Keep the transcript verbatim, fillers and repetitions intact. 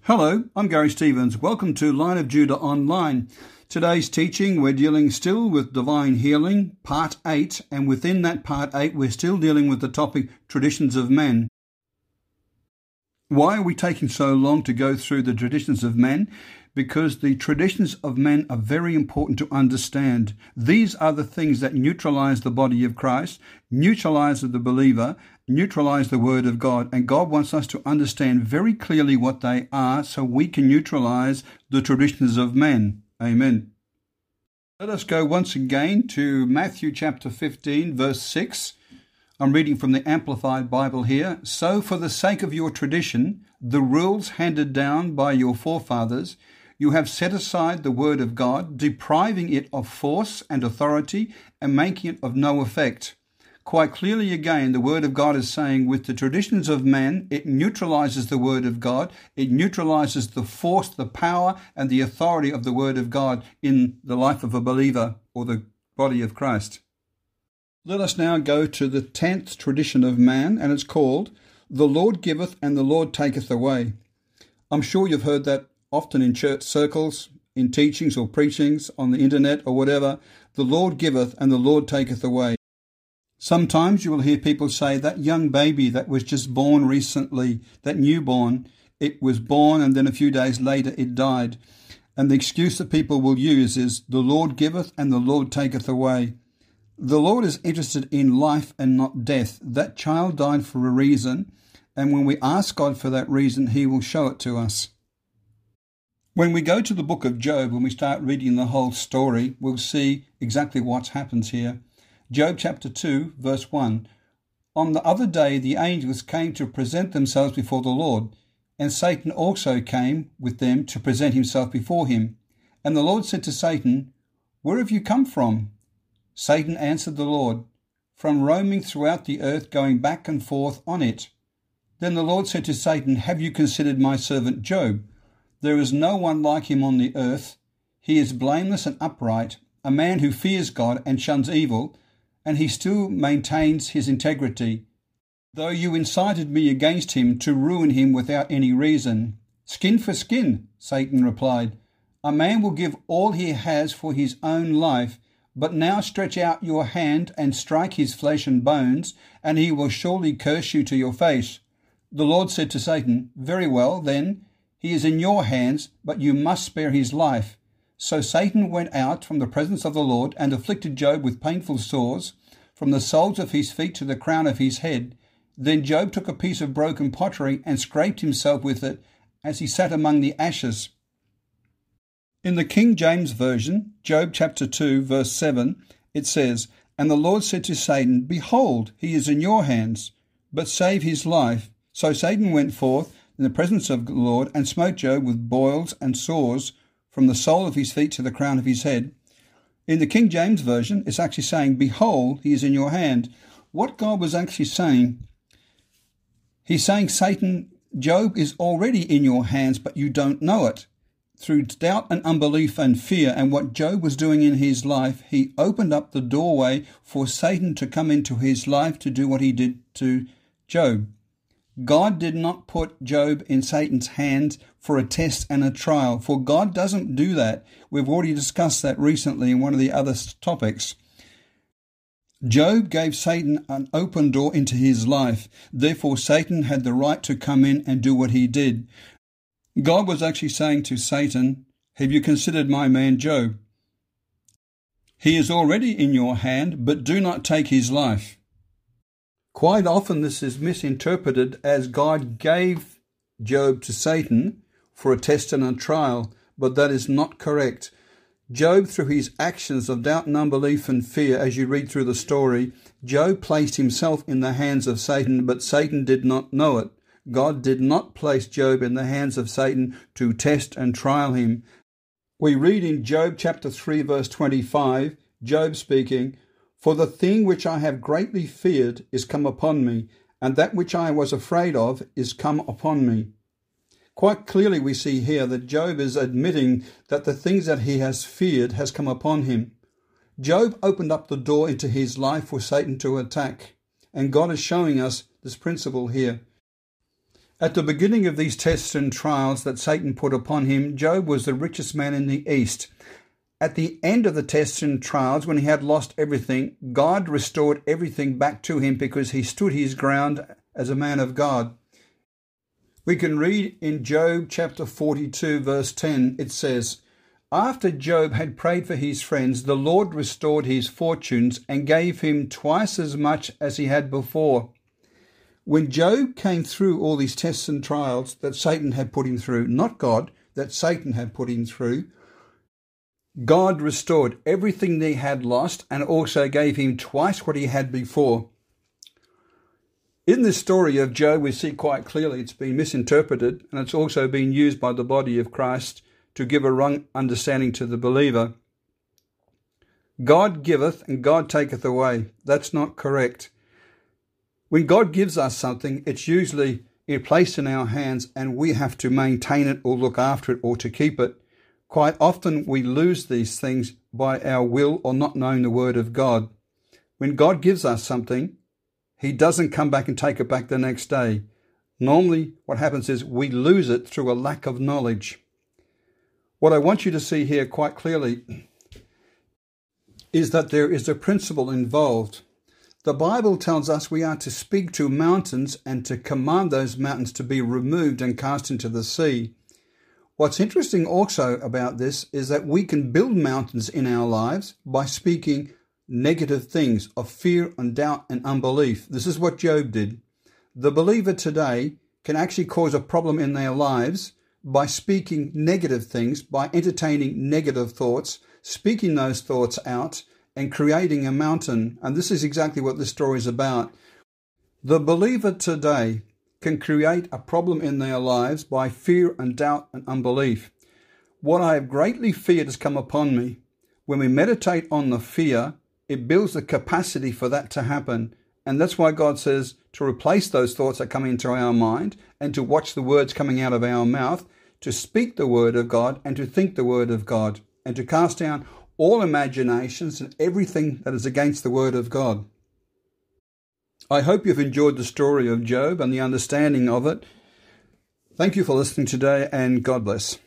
Hello, I'm Gary Stevens. Welcome to Line of Judah Online. Today's teaching, we're dealing still with divine healing, part eight, and within that part eight, we're still dealing with the topic traditions of men. Why are we taking so long to go through the traditions of men? Because the traditions of men are very important to understand. These are the things that neutralize the body of Christ, neutralize the believer, neutralize the word of God. And God wants us to understand very clearly what they are so we can neutralize the traditions of men. Amen. Let us go once again to Matthew chapter fifteen, verse six. I'm reading from the Amplified Bible here. So for the sake of your tradition, the rules handed down by your forefathers, you have set aside the word of God, depriving it of force and authority and making it of no effect. Quite clearly again, the word of God is saying with the traditions of men, it neutralizes the word of God. It neutralizes the force, the power, and the authority of the word of God in the life of a believer or the body of Christ. Let us now go to the tenth tradition of man, and it's called, the Lord giveth and the Lord taketh away. I'm sure you've heard that often in church circles, in teachings or preachings, on the internet or whatever. The Lord giveth and the Lord taketh away. Sometimes you will hear people say that young baby that was just born recently, that newborn, it was born and then a few days later it died. And the excuse that people will use is, the Lord giveth and the Lord taketh away. The Lord is interested in life and not death. That child died for a reason, and when we ask God for that reason, He will show it to us. When we go to the book of Job, when we start reading the whole story, we'll see exactly what happens here. Job chapter two, verse one. On the other day the angels came to present themselves before the Lord, and Satan also came with them to present himself before him. And the Lord said to Satan, Where have you come from? Satan answered the Lord, From roaming throughout the earth, going back and forth on it. Then the Lord said to Satan, Have you considered my servant Job? There is no one like him on the earth. He is blameless and upright, a man who fears God and shuns evil, and he still maintains his integrity. Though you incited me against him to ruin him without any reason. Skin for skin, Satan replied. A man will give all he has for his own life, but now stretch out your hand and strike his flesh and bones, and he will surely curse you to your face. The Lord said to Satan, Very well, then, he is in your hands, but you must spare his life. So Satan went out from the presence of the Lord and afflicted Job with painful sores, from the soles of his feet to the crown of his head. Then Job took a piece of broken pottery and scraped himself with it as he sat among the ashes. In the King James Version, Job chapter two, verse seven, it says, And the Lord said to Satan, Behold, he is in your hands, but save his life. So Satan went forth in the presence of the Lord and smote Job with boils and sores from the sole of his feet to the crown of his head. In the King James Version, it's actually saying, Behold, he is in your hand. What God was actually saying, He's saying, Satan, Job is already in your hands, but you don't know it. Through doubt and unbelief and fear and what Job was doing in his life, he opened up the doorway for Satan to come into his life to do what he did to Job. God did not put Job in Satan's hands for a test and a trial, for God doesn't do that. We've already discussed that recently in one of the other topics. Job gave Satan an open door into his life. Therefore, Satan had the right to come in and do what he did. God was actually saying to Satan, Have you considered my man Job? He is already in your hand, but do not take his life. Quite often this is misinterpreted as God gave Job to Satan for a test and a trial, but that is not correct. Job, through his actions of doubt and unbelief and fear, as you read through the story, Job placed himself in the hands of Satan, but Satan did not know it. God did not place Job in the hands of Satan to test and trial him. We read in Job chapter three, verse twenty-five, Job speaking, For the thing which I have greatly feared is come upon me, and that which I was afraid of is come upon me. Quite clearly we see here that Job is admitting that the things that he has feared has come upon him. Job opened up the door into his life for Satan to attack, and God is showing us this principle here. At the beginning of these tests and trials that Satan put upon him, Job was the richest man in the East. At the end of the tests and trials, when he had lost everything, God restored everything back to him because he stood his ground as a man of God. We can read in Job chapter forty-two, verse ten, it says, "After Job had prayed for his friends, the Lord restored his fortunes and gave him twice as much as he had before." When Job came through all these tests and trials that Satan had put him through, not God, that Satan had put him through, God restored everything that he had lost and also gave him twice what he had before. In this story of Job, we see quite clearly it's been misinterpreted, and it's also been used by the body of Christ to give a wrong understanding to the believer. God giveth and God taketh away. That's not correct. When God gives us something, it's usually placed in our hands and we have to maintain it or look after it or to keep it. Quite often we lose these things by our will or not knowing the word of God. When God gives us something, he doesn't come back and take it back the next day. Normally what happens is we lose it through a lack of knowledge. What I want you to see here quite clearly is that there is a principle involved. The Bible tells us we are to speak to mountains and to command those mountains to be removed and cast into the sea. What's interesting also about this is that we can build mountains in our lives by speaking negative things of fear and doubt and unbelief. This is what Job did. The believer today can actually cause a problem in their lives by speaking negative things, by entertaining negative thoughts, speaking those thoughts out, and creating a mountain. And this is exactly what this story is about. The believer today can create a problem in their lives by fear and doubt and unbelief. What I have greatly feared has come upon me. When we meditate on the fear, it builds the capacity for that to happen. And that's why God says to replace those thoughts that come into our mind and to watch the words coming out of our mouth, to speak the word of God and to think the word of God, and to cast down all imaginations and everything that is against the word of God. I hope you've enjoyed the story of Job and the understanding of it. Thank you for listening today, and God bless.